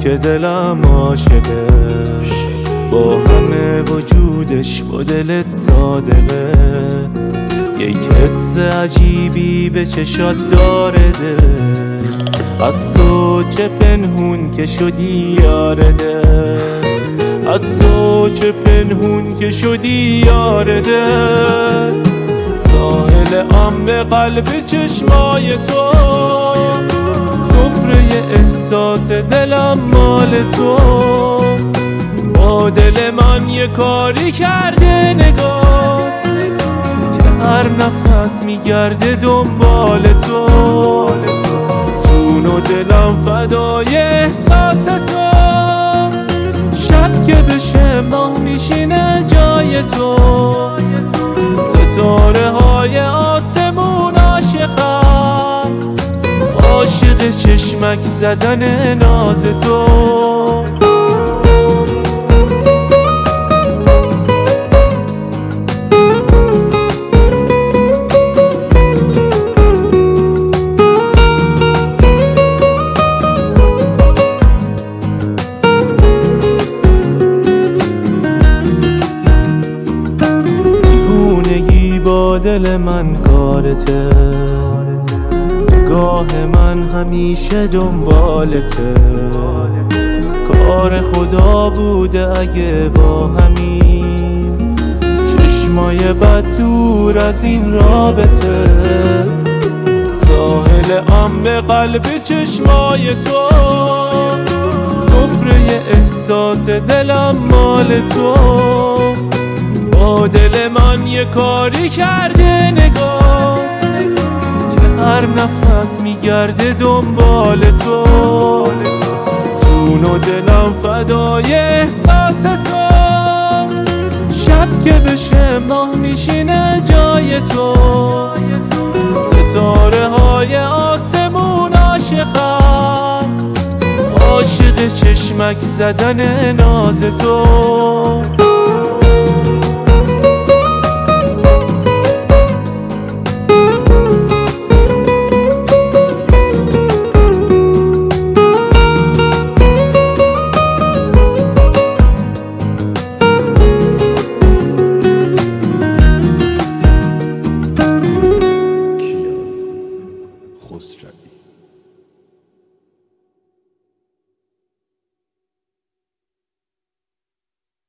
که دلم عاشقش، با همه وجودش با دلت صادقه. یک حس عجیبی به چشات داره ده، از تو چه پنهون که شدی یاره ده، از تو چه پنهون که شدی یاره ده. ساحل عمق قلب چشمای تو، سفره احساس دلم مال تو. با دل من یه کاری کرده نگات، که هر نفس میگرده دنبال تو. جون و دلم فدای احساس تو، شب که بشه ماه میشینه جای تو. ستاره های آسمون عاشقم، عاشق چشمک زدن ناز تو. با دل من کارته، نگاه من همیشه دنبالته. کار خدا بوده اگه با همین چشمای بد دور از این رابطه. ساحل عمق قلب چشمای تو، سفره احساس دلم مال تو. با دل من یه کاری کرده نگات، که هر نفس میگرده دنبال تو. جون و دلم فدای احساس تو، شب که بشه ماه میشینه جای تو. ستاره های آسمون عاشقم، عاشق چشمک زدن ناز تو.